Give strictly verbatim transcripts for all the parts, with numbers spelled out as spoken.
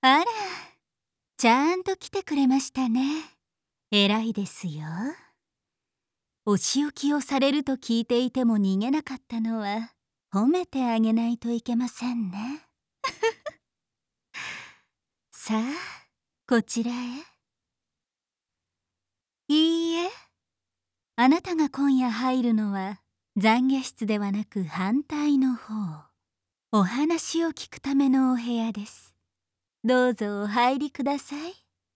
あら、ちゃんと来てくれましたね。偉いですよ。お仕置きをされると聞いていても逃げなかったのは褒めてあげないといけませんね。さあ、こちらへ。いいえ、あなたが今夜入るのは懺悔室ではなく反対の方、お話を聞くためのお部屋です。どうぞお入りください。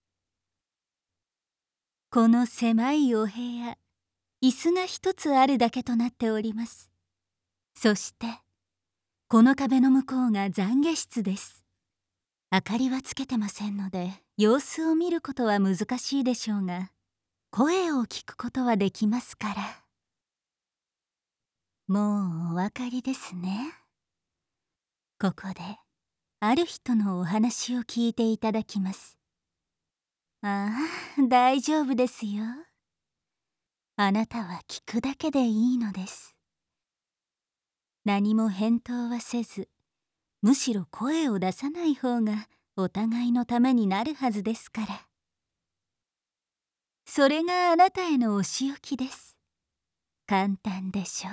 この狭いお部屋、椅子が一つあるだけとなっております。そしてこの壁の向こうが懺悔室です。明かりはつけてませんので様子を見ることは難しいでしょうが、声を聞くことはできますから。もうお分かりですね。ここである人のお話を聞いていただきます。ああ、大丈夫ですよ。あなたは聞くだけでいいのです。何も返答はせず、むしろ声を出さない方がお互いのためになるはずですから。それがあなたへのお仕置きです。簡単でしょう。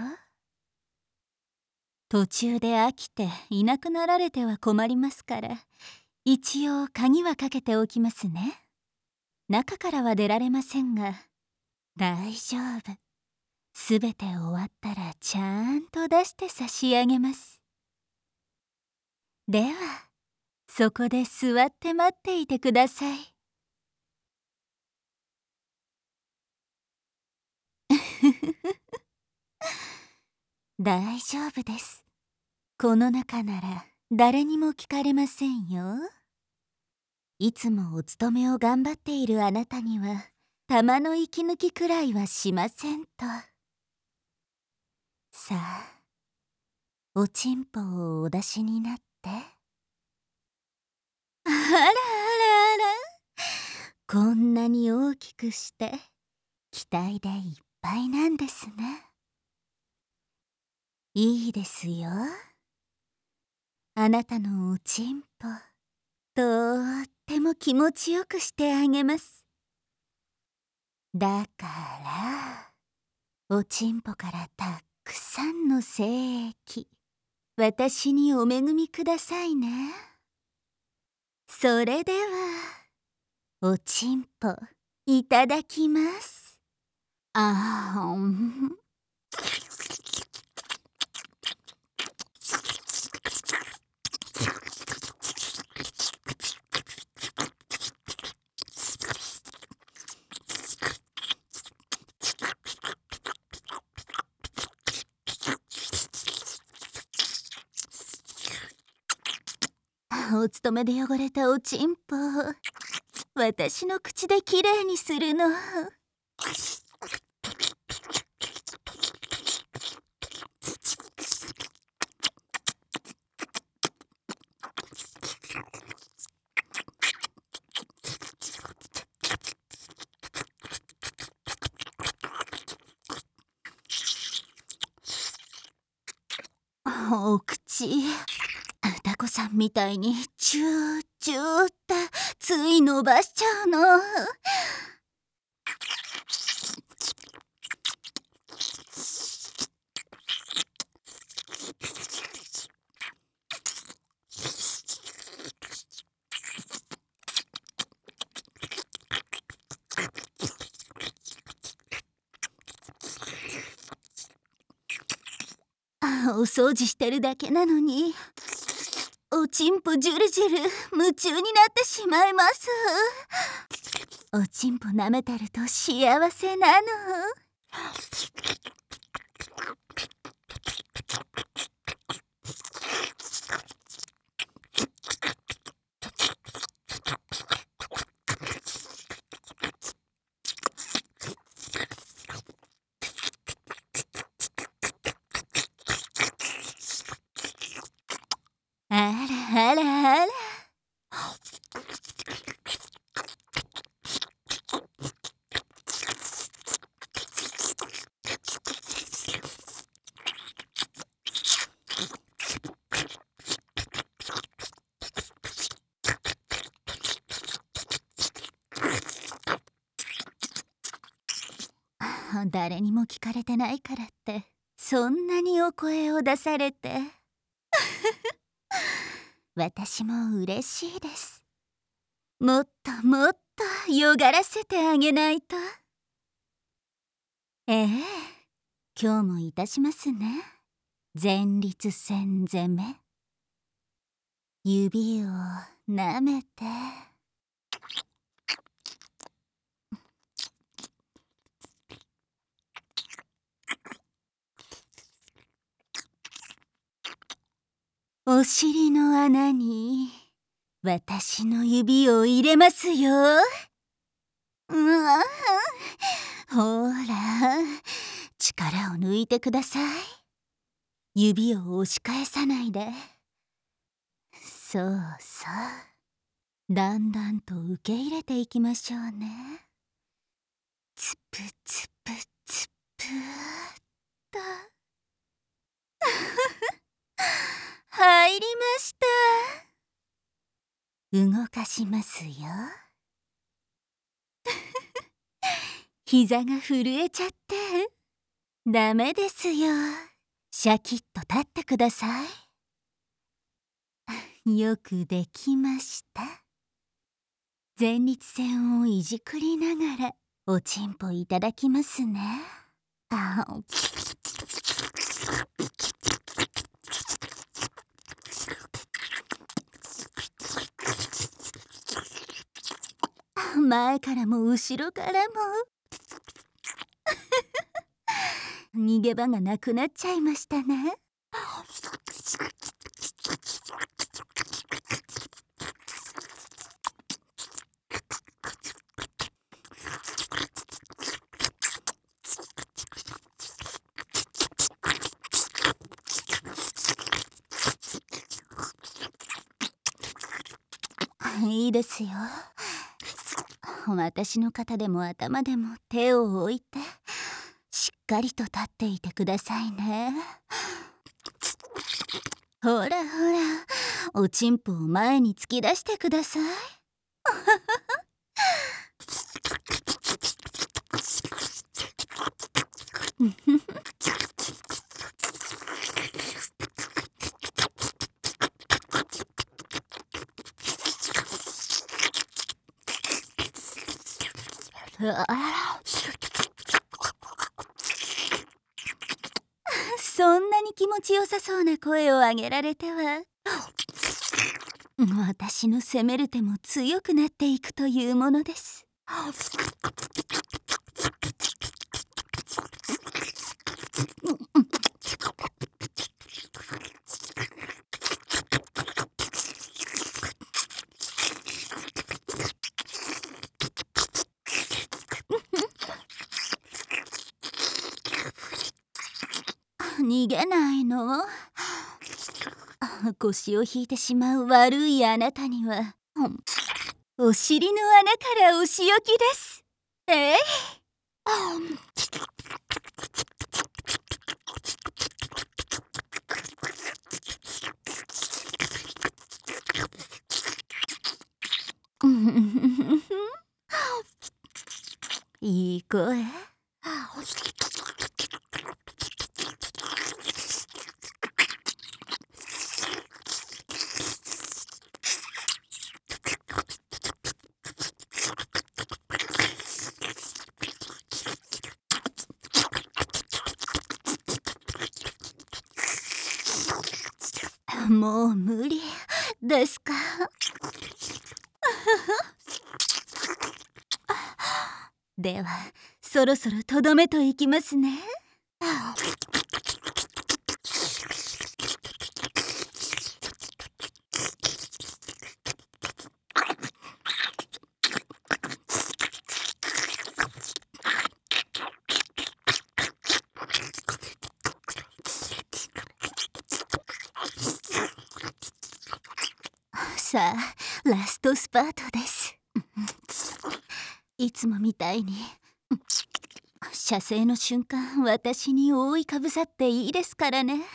途中で飽きていなくなられては困りますから、一応鍵はかけておきますね。中からは出られませんが、大丈夫。すべて終わったらちゃんと出して差し上げます。では、そこで座って待っていてください。大丈夫です。この中なら誰にも聞かれませんよ。いつもお勤めを頑張っているあなたには玉の息抜きくらいはしませんと。さあ、おちんぽをお出しになって。あらあらあら、こんなに大きくして期待でいっぱいなんですね。いいですよ。あなたのおちんぽ、とっても気持ちよくしてあげます。だからおちんぽからたくさんの精液、私にお恵みくださいね。それではおちんぽいただきます。あーん。お勤めで汚れたおちんぽ、私の口できれいにするの。お口、タコさんみたいにチューチューってつい伸ばしちゃうの。お掃除してるだけなのにおちんぽジュルジュル夢中になってしまいます。おちんぽ舐めてると幸せなの。あらあらあら。 も誰にも聞かれてないからってそんなにお声を出されて私も嬉しいです。もっともっとよがらせてあげないと。ええ、今日もいたしますね。前立腺攻め。指をなめて。お尻の穴に私の指を入れますよ。うわ、ほら、力を抜いてください。指を押し返さないで。そうそう。だんだんと受け入れていきましょうね。つぷつぷつぷーっと。入りました。動かしますよ。膝が震えちゃってダメですよ。シャキッと立ってください。よくできました。前立腺をいじくりながらおちんぽいただきますね。あ前からも後ろからも逃げ場がなくなっちゃいましたね。いいですよ。私の肩でも頭でも手を置いてしっかりと立っていてくださいね。ほらほら、おちんぽを前に突き出してください。そんなに気持ちよさそうな声を上げられては私の責める手も強くなっていくというものです。逃げないの？腰を引いてしまう悪いあなたにはお尻の穴からお仕置きです。えい、いい声。もう無理ですか？ではそろそろとどめといきますね。さあラストスパートです。いつもみたいに射精の瞬間私に覆いかぶさっていいですからね。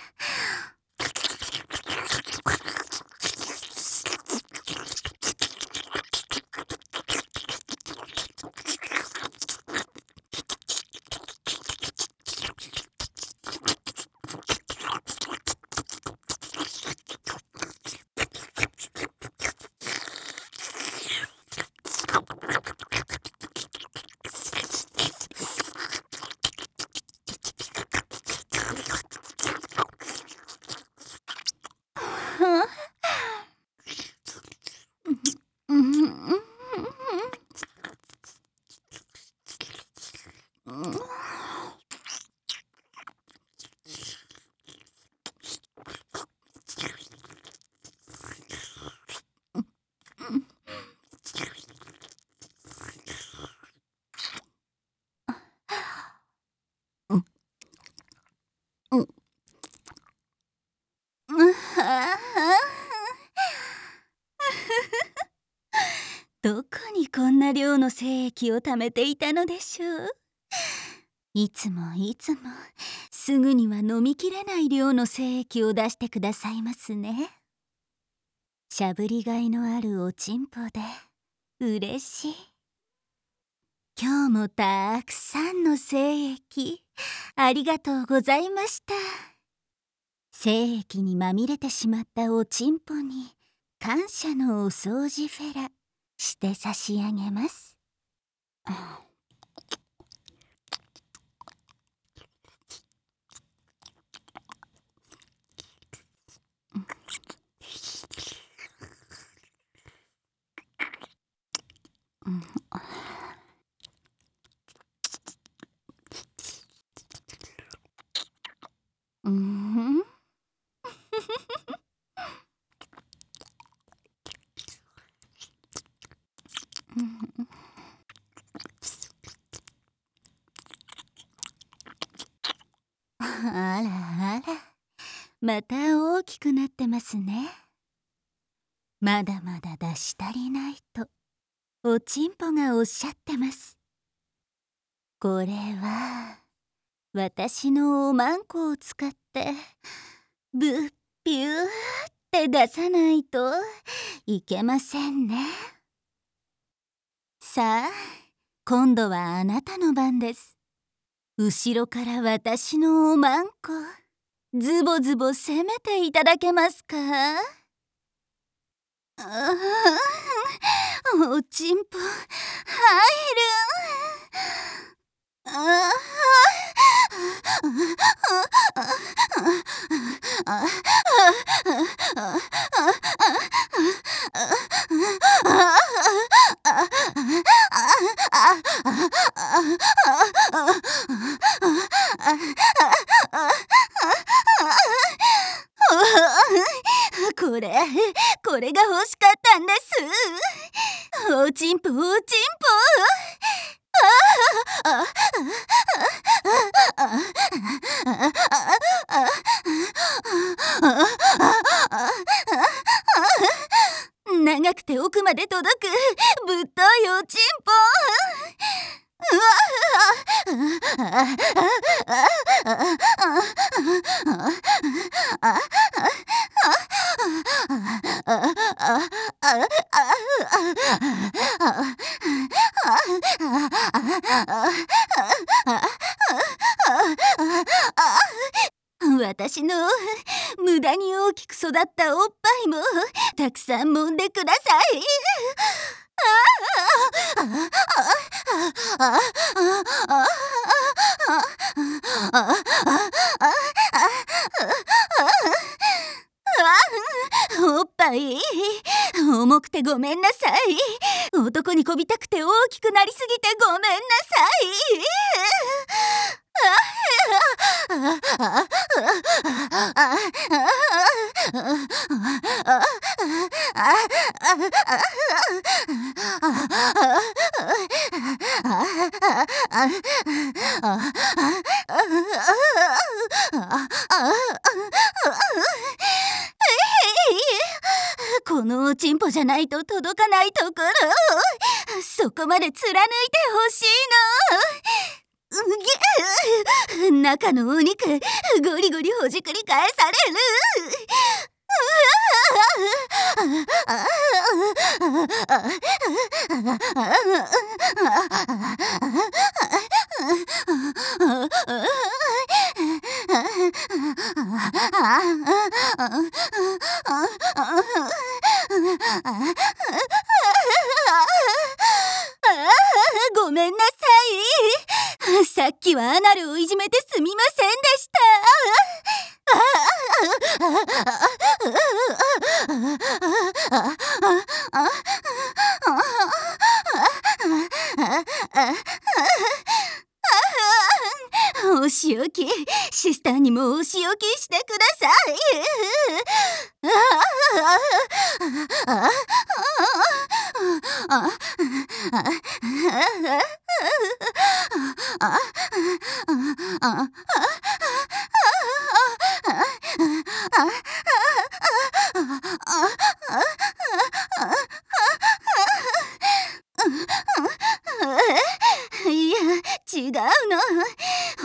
どこにこんな量の精液を貯めていたのでしょう。いつもいつもすぐには飲みきれない量の精液を出してくださいますね。しゃぶりがいのあるおちんぽで嬉しい。今日もたくさんの精液ありがとうございました。精液にまみれてしまったおちんぽに感謝のお掃除フェラして差し上げます。うん、あらあら、また大きくなってますね。まだまだ出し足りないとおちんぽがおっしゃってます。これは私のおまんこを使ってぶっぴゅーって出さないといけませんね。さあ、今度はあなたの番です。後ろから私のおまんこズボズボ攻めていただけますか？あー、おちんぽ入る。あこれこれが欲しかったんです。おちんぽおちんぽ。長くて奥まで届くぶっといおちんぽ。私の無駄に大きく育ったおっぱいもたくさん揉んでください。おっぱい重くてごめんなさい。男にこびたくて大きくなりすぎてごめんなさい。このおちんぽじゃないと届かないところ、そこまで貫いてほしいの。うげ中のお肉ゴリゴリほじくり返される。ごめんなさい。さっきはアナルをいじめてすみませんでした。お仕置きシスターにもお仕置きしてください。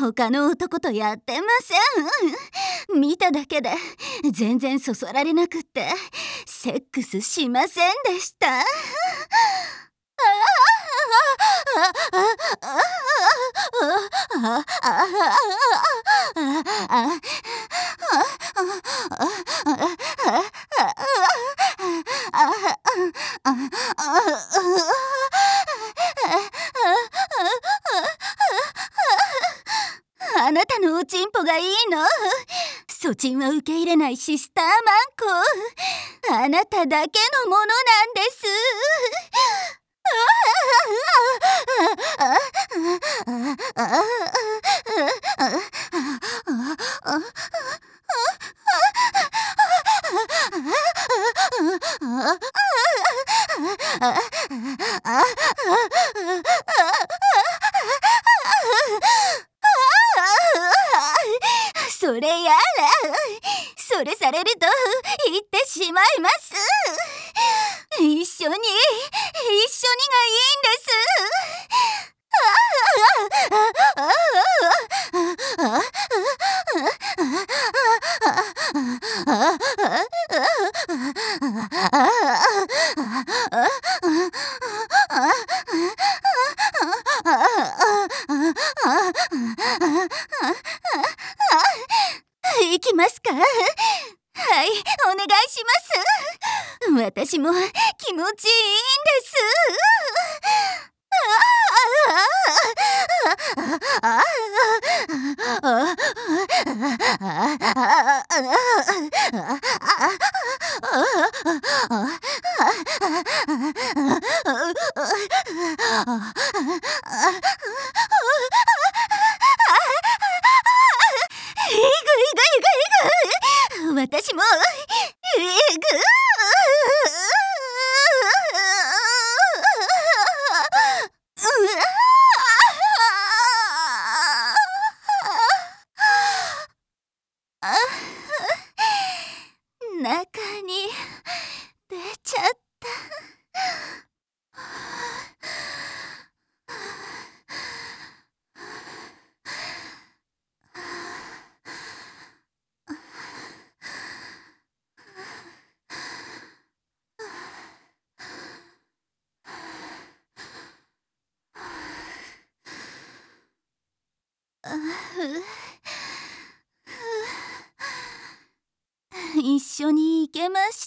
他の男とやってません。見ただけで全然そそられなくってセックスしませんでした。あなたのおちんぽがいいの？そちんは受け入れないシスターマンコ。あなただけのものなんです。それやら、それされると言ってしまいます。一緒に、一緒にがいいんです。行きますか？はい、お願いします。私も気持ちいいんです。えぐいぐいぐいぐい、私もえぐ中に出ちゃった。一緒に行けました。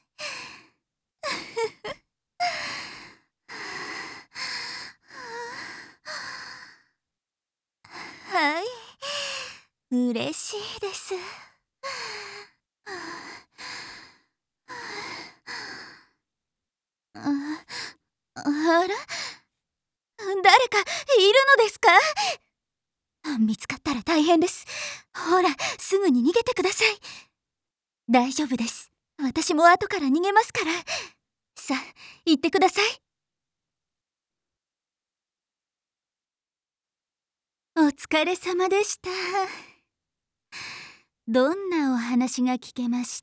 はい、嬉しいです。あら、誰かいるのですか？見つかったら大変です。ほら、すぐに逃げてください。大丈夫です。私も後から逃げますから。さあ、行ってください。お疲れ様でした。どんなお話が聞けました？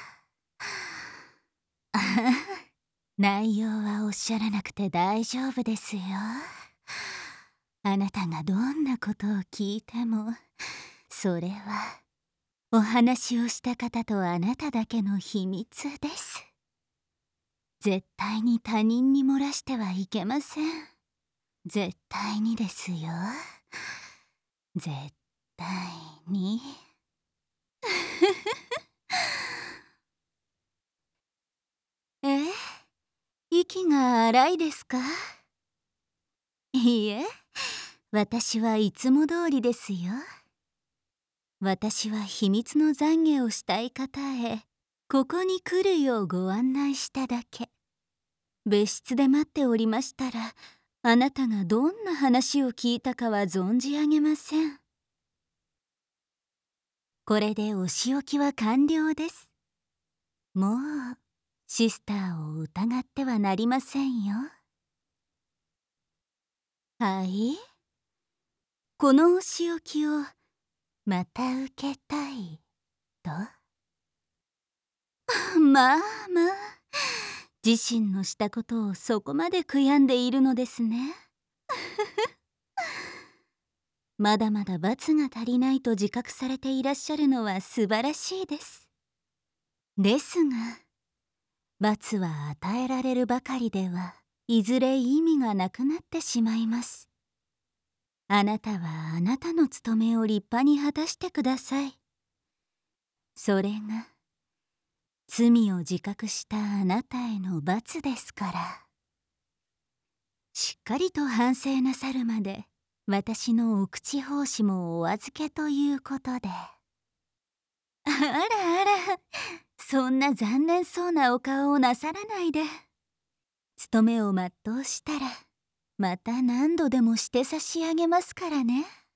内容はおっしゃらなくて大丈夫ですよ。あなたがどんなことを聞いても、それはお話をした方とあなただけの秘密です。絶対に他人に漏らしてはいけません。絶対にですよ。絶対に。え？息が荒いですか？いいえ、私はいつも通りですよ。私は秘密の懺悔をしたい方へここに来るようご案内しただけ。別室で待っておりましたら、あなたがどんな話を聞いたかは存じ上げません。これでお仕置きは完了です。もうシスターを疑ってはなりませんよ。はい、このお仕置きをまた受けたいと。まあまあ、自身のしたことをそこまで悔やんでいるのですね。 まだまだ罰が足りないと自覚されていらっしゃるのは素晴らしいです。ですが、罰は与えられるばかりではいずれ意味がなくなってしまいます。あなたはあなたの務めを立派に果たしてください。それが罪を自覚したあなたへの罰ですから。しっかりと反省なさるまで私のお口奉仕もお預けということで。あらあら、そんな残念そうなお顔をなさらないで。務めを全うしたらまた何度でもして差し上げますからね。